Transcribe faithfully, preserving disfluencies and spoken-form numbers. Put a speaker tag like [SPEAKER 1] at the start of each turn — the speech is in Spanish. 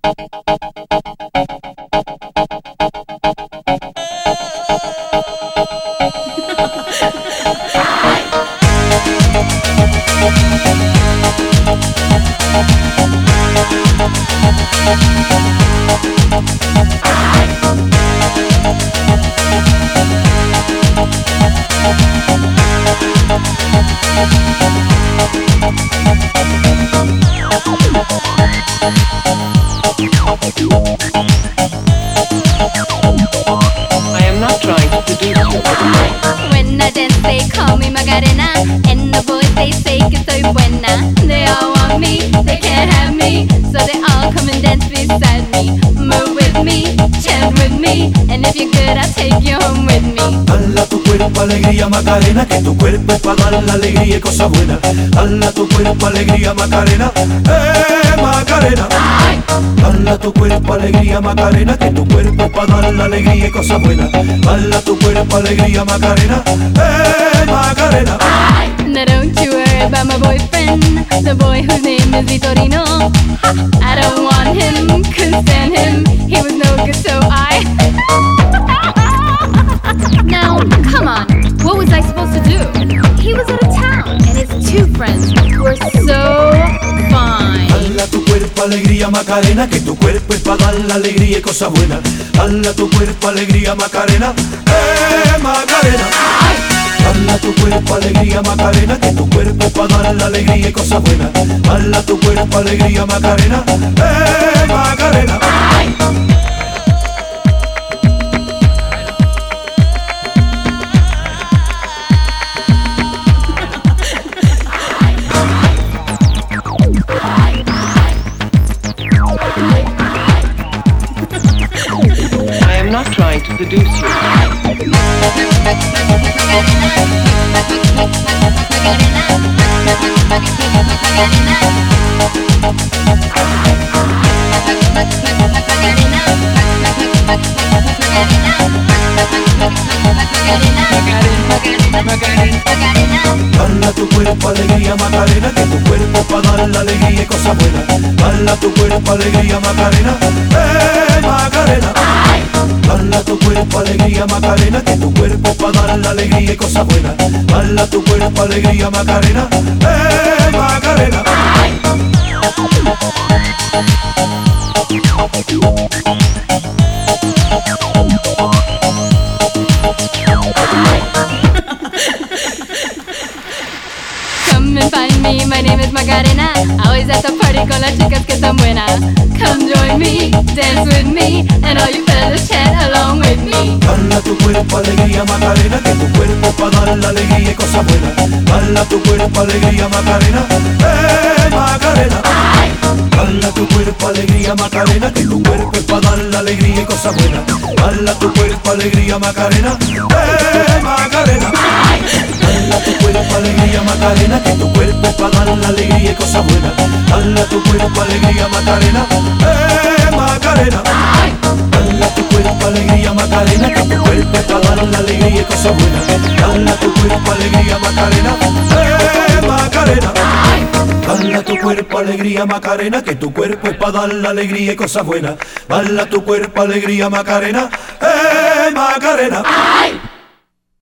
[SPEAKER 1] I am not trying to seduce you.
[SPEAKER 2] When I dance they call me Macarena, and the boys they say que soy buena. They all want me, they can't have me, so they all come and dance beside me. Move with me, chant with me, and if you're good I'll take you home with me.
[SPEAKER 3] Dala tu cuerpo alegría Macarena, que tu cuerpo es para dar la alegría y cosas buenas. Dala tu cuerpo alegría Macarena, eh Macarena. Dala tu cuerpo alegría Macarena, que tu cuerpo es para dar la alegría y cosas buenas. Dala tu cuerpo alegría Macarena, eh Macarena.
[SPEAKER 2] Now don't you worry about my boyfriend, the boy whose name is Vitorino. I don't want him, couldn't stand him, he was no good so I Now, come on, what was I supposed to do? He was out of town, and his two friends were so fine.
[SPEAKER 3] Dala tu cuerpo alegría Macarena, que tu cuerpo es para dar la alegría y cosas buenas. Dala tu cuerpo alegría Macarena, eh Macarena. Dala tu cuerpo alegría Macarena, que tu cuerpo es para dar la alegría y cosas buenas. Dala tu cuerpo alegría Macarena, eh Macarena.
[SPEAKER 1] I am not trying to seduce you.
[SPEAKER 3] Dala tu cuerpo alegría Macarena, que tu cuerpo es para dar la alegría y cosas buenas. Dala tu cuerpo alegría Macarena, eh Macarena. Dala tu cuerpo alegría Macarena, que tu cuerpo es para dar la alegría y cosas buenas. Dala tu cuerpo alegría Macarena, eh Macarena.
[SPEAKER 2] Come and find me, my name is Macarena. Always at the party con las chicas que están buenas. Come join me, dance with me, and all you fellas chant along with me.
[SPEAKER 3] Dala tu cuerpo alegría Macarena, que tu cuerpo es para dar la alegría y cosas buenas. Dala tu cuerpo alegría Macarena, eh Macarena. Dala tu cuerpo alegría Macarena, que tu cuerpo es para dar la alegría y cosas buenas. Dala tu cuerpo alegría Macarena, eh Macarena. Dala tu cuerpo alegría Macarena, que tu cuerpo es para dar la alegría y cosas buenas. Dala tu cuerpo alegría Macarena, eh Macarena. Dala tu cuerpo alegría Macarena, que tu cuerpo es para dar la alegría y cosas buenas. Dala tu cuerpo alegría Macarena, eh Macarena. Dala tu cuerpo alegría Macarena, que tu cuerpo es para dar la alegría y cosas buenas. Dala tu cuerpo alegría Macarena, eh Macarena.